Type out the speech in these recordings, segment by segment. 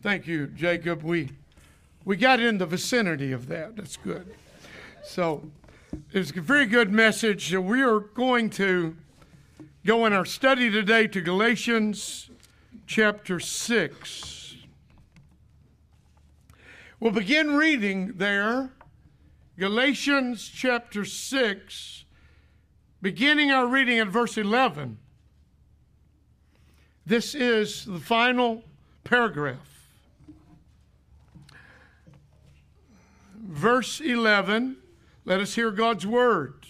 Thank you, Jacob. We got in the vicinity of that. That's good. So it's a very good message. So we are going to go in our study today to Galatians chapter 6. We'll begin reading there, Galatians chapter 6, beginning our reading at verse 11. This is the final paragraph. Verse 11, let us hear God's words.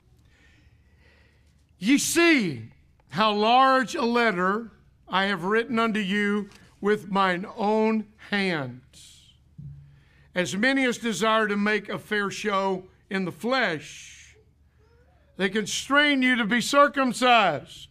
Ye see how large a letter I have written unto you with mine own hands. As many as desire to make a fair show in the flesh, they constrain you to be circumcised,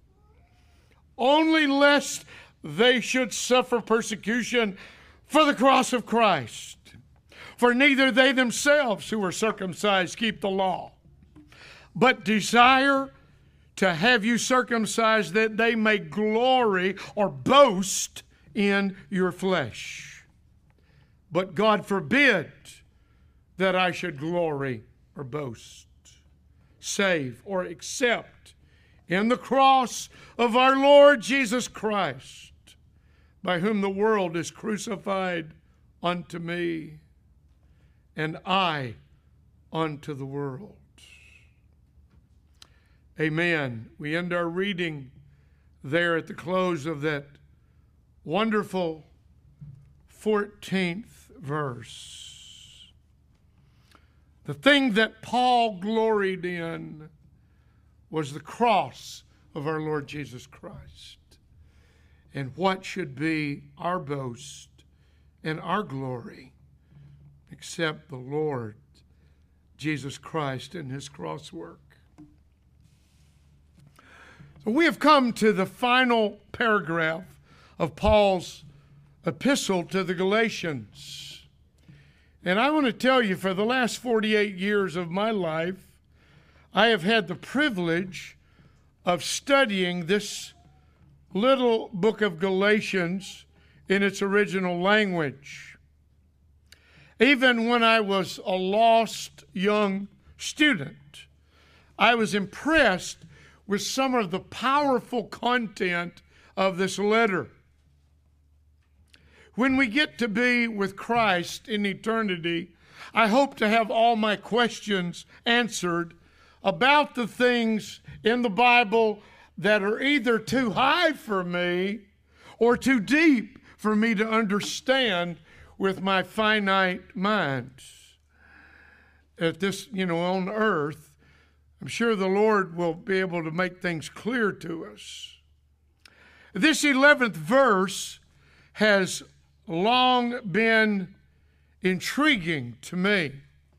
only lest they should suffer persecution for the cross of Christ. For neither they themselves who are circumcised keep the law, but desire to have you circumcised, that they may glory or boast in your flesh. But God forbid that I should glory or boast, save or except in the cross of our Lord Jesus Christ, by whom the world is crucified unto me, and I unto the world. Amen. We end our reading there at the close of that wonderful 14th verse. The thing that Paul gloried in was the cross of our Lord Jesus Christ. And what should be our boast and our glory except the Lord Jesus Christ and his cross work? So we have come to the final paragraph of Paul's epistle to the Galatians. And I want to tell you, for the last 48 years of my life, I have had the privilege of studying this little book of Galatians in its original language. Even when I was a lost young student, I was impressed with some of the powerful content of this letter. When we get to be with Christ in eternity, I hope to have all my questions answered about the things in the Bible that are either too high for me or too deep for me to understand with my finite mind. At this, on earth, I'm sure the Lord will be able to make things clear to us. This 11th verse has long been intriguing to me.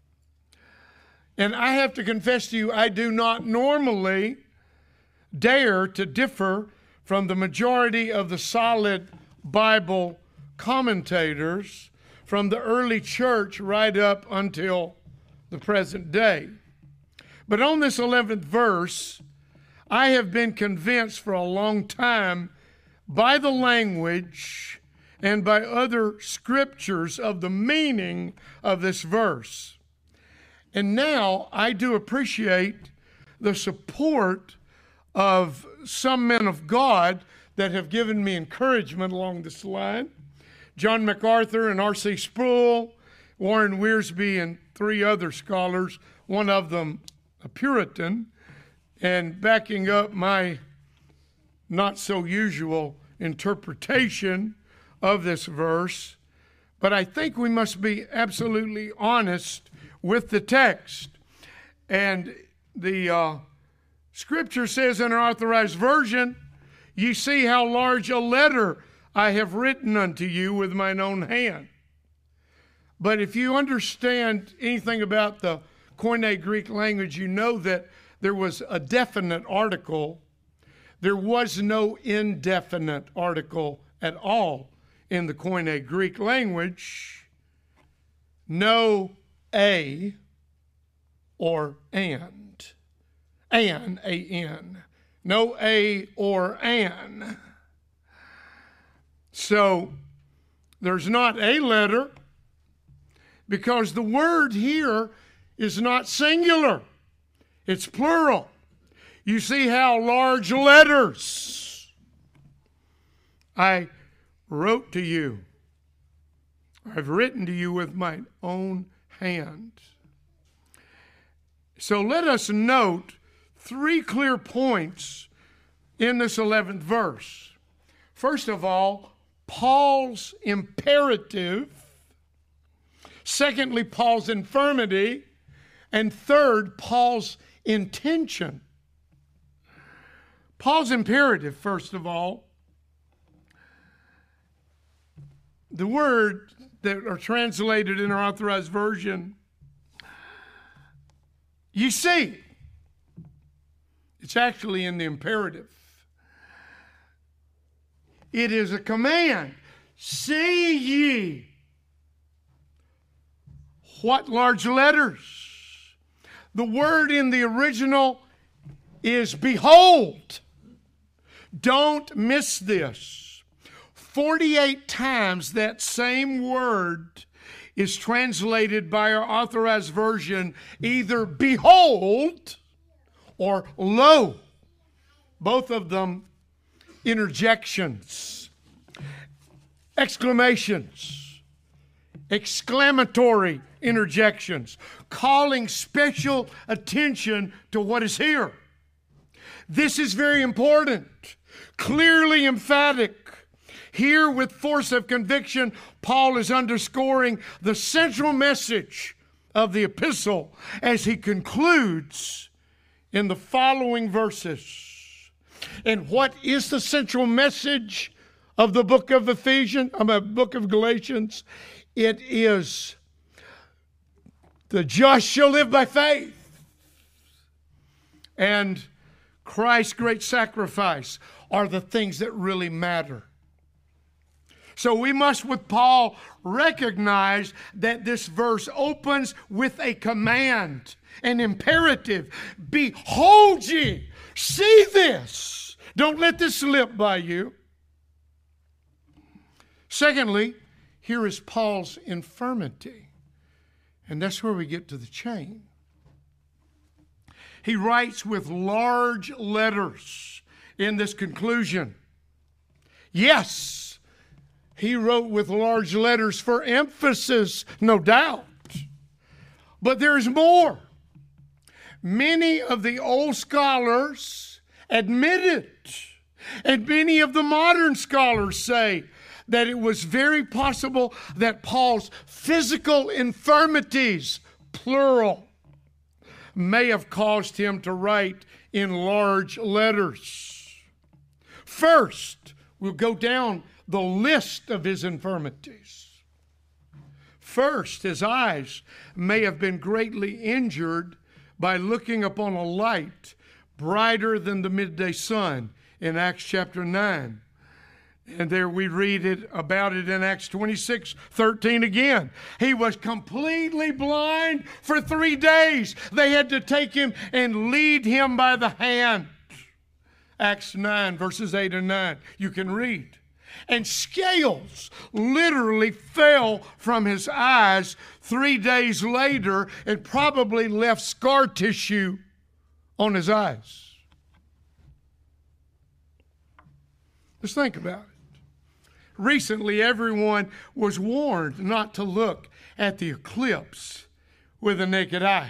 And I have to confess to you, I do not normally dare to differ from the majority of the solid Bible commentators from the early church right up until the present day. But on this 11th verse, I have been convinced for a long time by the language and by other scriptures of the meaning of this verse. And now I do appreciate the support of some men of God that have given me encouragement along this line. John MacArthur and R.C. Sproul, Warren Wiersbe, and 3 other scholars, one of them a Puritan, and backing up my not so usual interpretation of this verse. But I think we must be absolutely honest with the text. And the scripture says in our Authorized Version, ye see how large a letter I have written unto you with mine own hand. But if you understand anything about the Koine Greek language, you know that there was a definite article. There was no indefinite article at all in the Koine Greek language. No a or and. An, A-N. No a or an. So There's not a letter, because the word here is not singular. It's plural. You see how large letters. I wrote to you. I've written to you with my own hand. So let us note 3 clear points in this 11th verse. First of all, Paul's imperative. Secondly, Paul's infirmity. And third, Paul's intention. Paul's imperative, first of all. The word that are translated in our Authorized Version, you see, it's actually in the imperative. It is a command. See ye. What large letters? The word in the original is behold. Don't miss this. 48 times that same word is translated by our Authorized Version either behold or lo. Both of them interjections, exclamations, exclamatory interjections, calling special attention to what is here. This is very important, clearly emphatic. Here, with force of conviction, Paul is underscoring the central message of the epistle as he concludes in the following verses. And what is the central message of the book of book of Galatians? It is the just shall live by faith. And Christ's great sacrifice are the things that really matter. So we must, with Paul, recognize that this verse opens with a command, an imperative. Behold ye, see this. Don't let this slip by you. Secondly, here is Paul's infirmity. And that's where we get to the chain. He writes with large letters in this conclusion. Yes, he wrote with large letters for emphasis, no doubt. But there's more. Many of the old scholars admit it, and many of the modern scholars say that it was very possible that Paul's physical infirmities, plural, may have caused him to write in large letters. First, we'll go down the list of his infirmities. First, his eyes may have been greatly injured by looking upon a light brighter than the midday sun in Acts chapter 9. And there we read about it in Acts 26:13 again. He was completely blind for 3 days. They had to take him and lead him by the hand. Acts 9, verses 8 and 9. You can read. And scales literally fell from his eyes 3 days later and probably left scar tissue on his eyes. Let's think about it. Recently, everyone was warned not to look at the eclipse with the naked eye.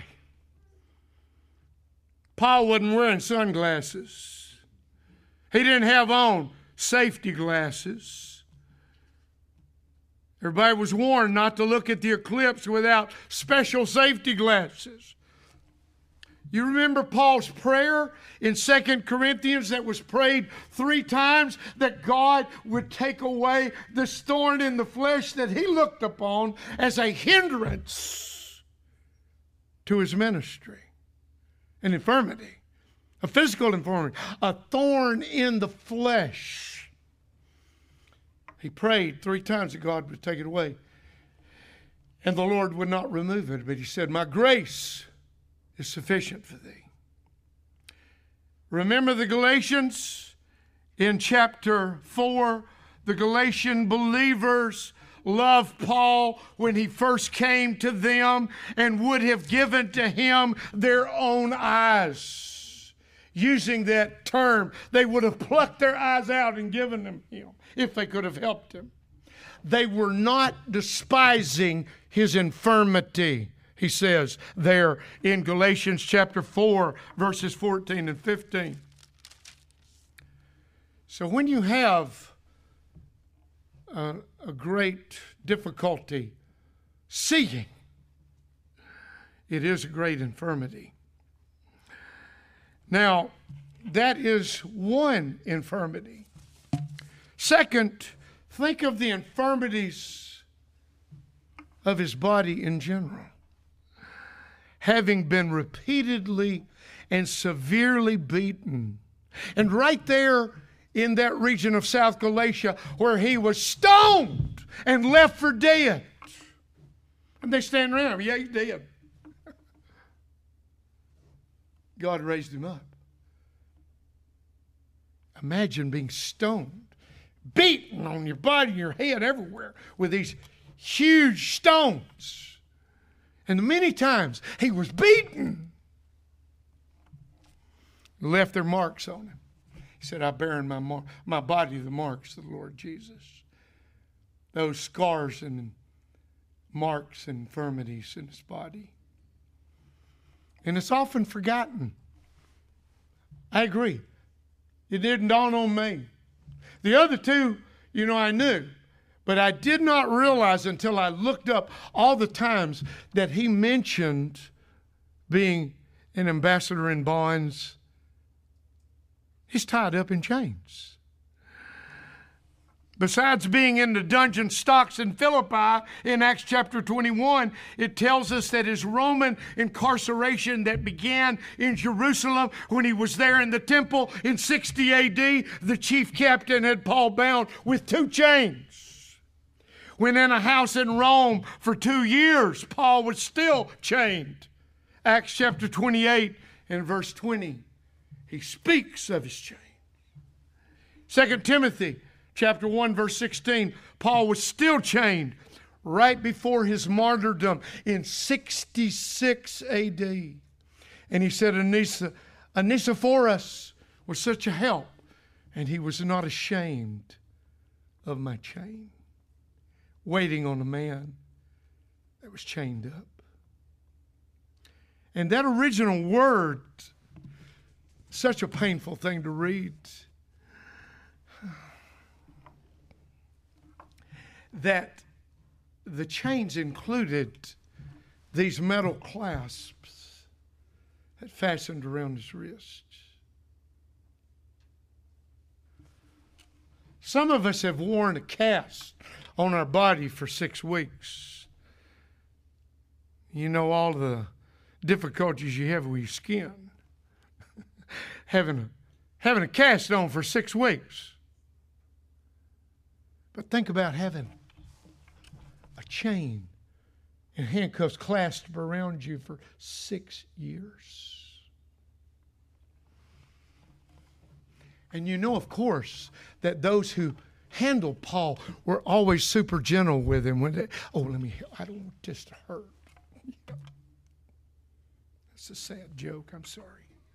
Paul wasn't wearing sunglasses. He didn't have on safety glasses. Everybody was warned not to look at the eclipse without special safety glasses. You remember Paul's prayer in 2 Corinthians that was prayed 3 times, that God would take away this thorn in the flesh that he looked upon as a hindrance to his ministry, an infirmity, a physical infirmity, a thorn in the flesh. He prayed 3 times that God would take it away, and the Lord would not remove it, but he said, "My grace is sufficient for thee." Remember the Galatians in chapter 4, the Galatian believers loved Paul when he first came to them and would have given to him their own eyes. Using that term, they would have plucked their eyes out and given them him if they could have helped him. They were not despising his infirmity, he says there in Galatians chapter 4, verses 14 and 15. So when you have a great difficulty seeing, it is a great infirmity. Now, that is one infirmity. Second, think of the infirmities of his body in general. Having been repeatedly and severely beaten. And right there in that region of South Galatia where he was stoned and left for dead. And they stand around him. Yeah, he's dead. God raised him up. Imagine being stoned, beaten on your body, your head, everywhere with these huge stones. And many times he was beaten. Left their marks on him. He said, I bear in my body the marks of the Lord Jesus. Those scars and marks and infirmities in his body. And it's often forgotten. I agree. It didn't dawn on me. The other two, I knew. But I did not realize until I looked up all the times that he mentioned being an ambassador in bonds. He's tied up in chains. Besides being in the dungeon stocks in Philippi in Acts chapter 21, it tells us that his Roman incarceration that began in Jerusalem when he was there in the temple in 60 AD, the chief captain had Paul bound with 2 chains. When in a house in Rome for 2 years, Paul was still chained. Acts chapter 28 and verse 20, he speaks of his chain. 2 Timothy chapter 1, verse 16, Paul was still chained right before his martyrdom in 66 AD. And he said, Onesiphorus was such a help, and he was not ashamed of my chain, waiting on a man that was chained up. And that original word, such a painful thing to read, that the chains included these metal clasps that fastened around his wrists. Some of us have worn a cast on our body for 6 weeks. You know all the difficulties you have with your skin. having a cast on for 6 weeks. But think about having a chain and handcuffs clasped around you for 6 years. And you know, of course, that those who handled Paul were always super gentle with him. When they, I don't want this to hurt. It's a sad joke, I'm sorry.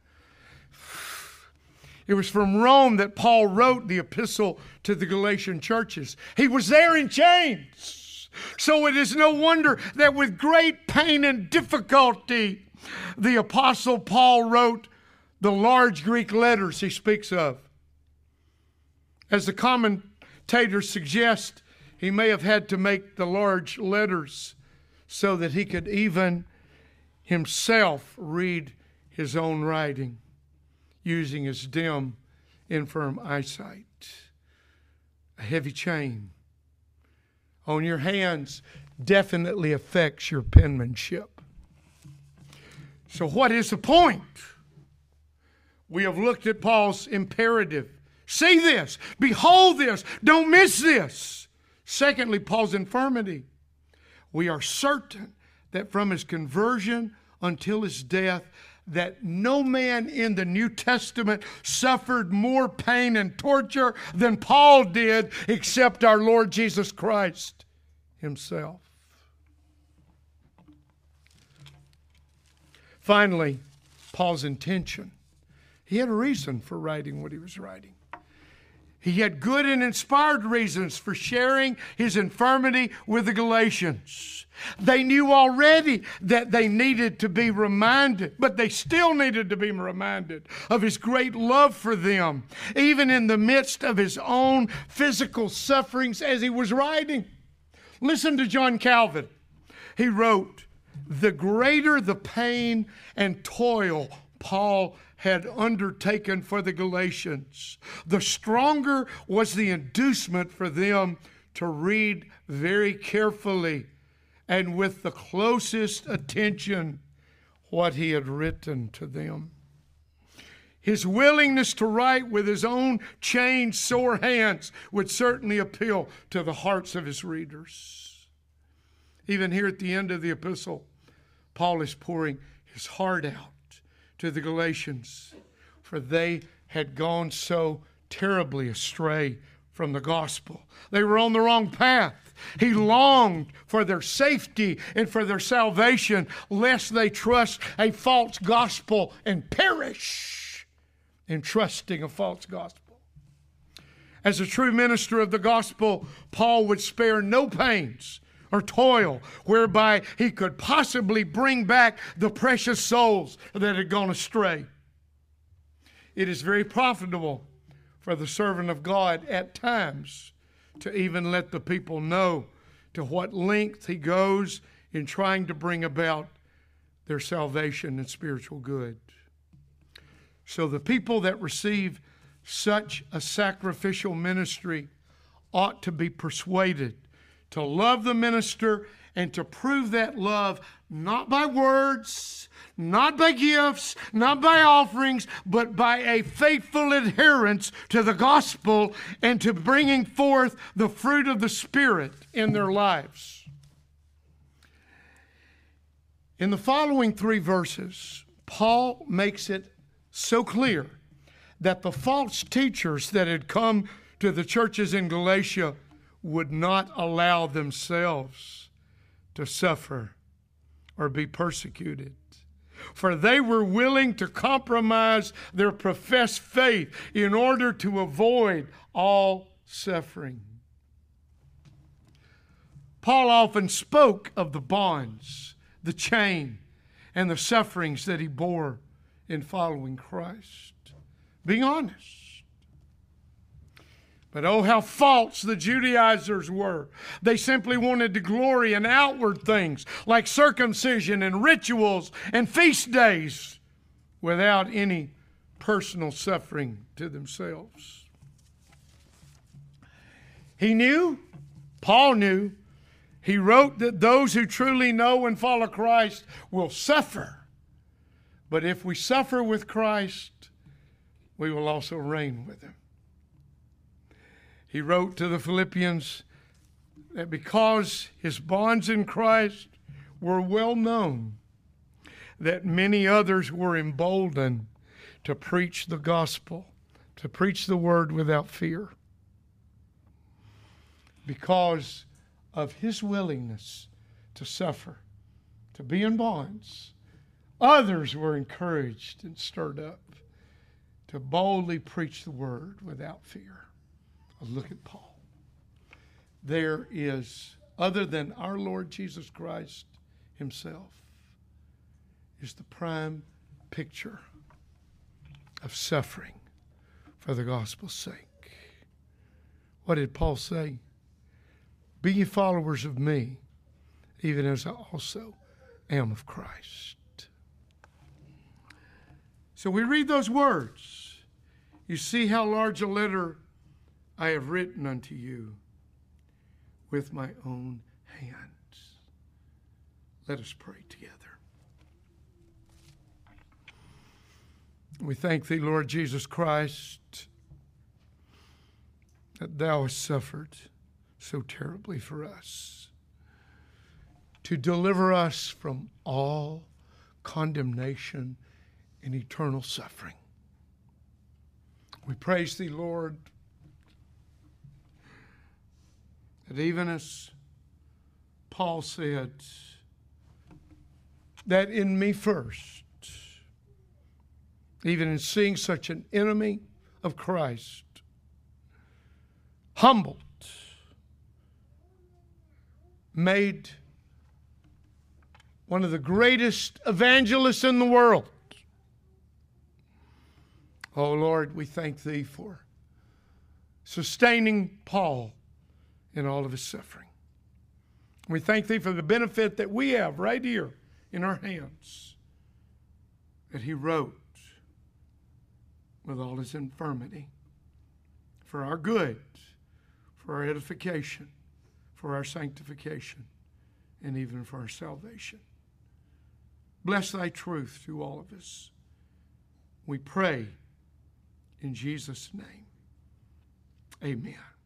It was from Rome that Paul wrote the epistle to the Galatian churches. He was there in chains. So it is no wonder that with great pain and difficulty, the apostle Paul wrote the large Greek letters he speaks of. As the commentators suggest, he may have had to make the large letters so that he could even himself read his own writing, using his dim, infirm eyesight. A heavy chain on your hands definitely affects your penmanship. So what is the point? We have looked at Paul's imperative. See this, behold this, don't miss this. Secondly, Paul's infirmity. We are certain that from his conversion until his death, that no man in the New Testament suffered more pain and torture than Paul did, except our Lord Jesus Christ. himself. Finally, Paul's intention. He had a reason for writing what he was writing. He had good and inspired reasons for sharing his infirmity with the Galatians. They knew already that they needed to be reminded, but they still needed to be reminded of his great love for them, even in the midst of his own physical sufferings as he was writing. Listen to John Calvin. He wrote, "The greater the pain and toil Paul had undertaken for the Galatians, the stronger was the inducement for them to read very carefully and with the closest attention what he had written to them." His willingness to write with his own chained, sore hands would certainly appeal to the hearts of his readers. Even here at the end of the epistle, Paul is pouring his heart out to the Galatians, for they had gone so terribly astray from the gospel. They were on the wrong path. He longed for their safety and for their salvation, lest they trust a false gospel and perish in trusting a false gospel. As a true minister of the gospel, Paul would spare no pains or toil whereby he could possibly bring back the precious souls that had gone astray. It is very profitable for the servant of God at times to even let the people know to what length he goes in trying to bring about their salvation and spiritual good. So the people that receive such a sacrificial ministry ought to be persuaded to love the minister and to prove that love not by words, not by gifts, not by offerings, but by a faithful adherence to the gospel and to bringing forth the fruit of the Spirit in their lives. In the following 3 verses, Paul makes it so clear that the false teachers that had come to the churches in Galatia would not allow themselves to suffer or be persecuted. For they were willing to compromise their professed faith in order to avoid all suffering. Paul often spoke of the bonds, the chain, and the sufferings that he bore in following Christ. Being honest. But oh, how false the Judaizers were. They simply wanted to glory in outward things like circumcision and rituals and feast days without any personal suffering to themselves. He knew, Paul knew, he wrote that those who truly know and follow Christ will suffer. But if we suffer with Christ, we will also reign with him. He wrote to the Philippians that because his bonds in Christ were well known, that many others were emboldened to preach the gospel, to preach the word without fear. Because of his willingness to suffer, to be in bonds, others were encouraged and stirred up to boldly preach the word without fear. Look at Paul. There is, other than our Lord Jesus Christ himself, is the prime picture of suffering for the gospel's sake. What did Paul say? Be ye followers of me, even as I also am of Christ. So we read those words. You see how large a letter I have written unto you with my own hands. Let us pray together. We thank thee, Lord Jesus Christ, that thou hast suffered so terribly for us, to deliver us from all condemnation and eternal suffering. We praise thee, Lord, that even as Paul said, that in me first, even in seeing such an enemy of Christ, humbled, made one of the greatest evangelists in the world. Oh Lord, we thank Thee for sustaining Paul in all of his suffering. We thank Thee for the benefit that we have right here in our hands, that he wrote with all his infirmity for our good, for our edification, for our sanctification, and even for our salvation. Bless Thy truth to all of us. We pray in Jesus' name. Amen.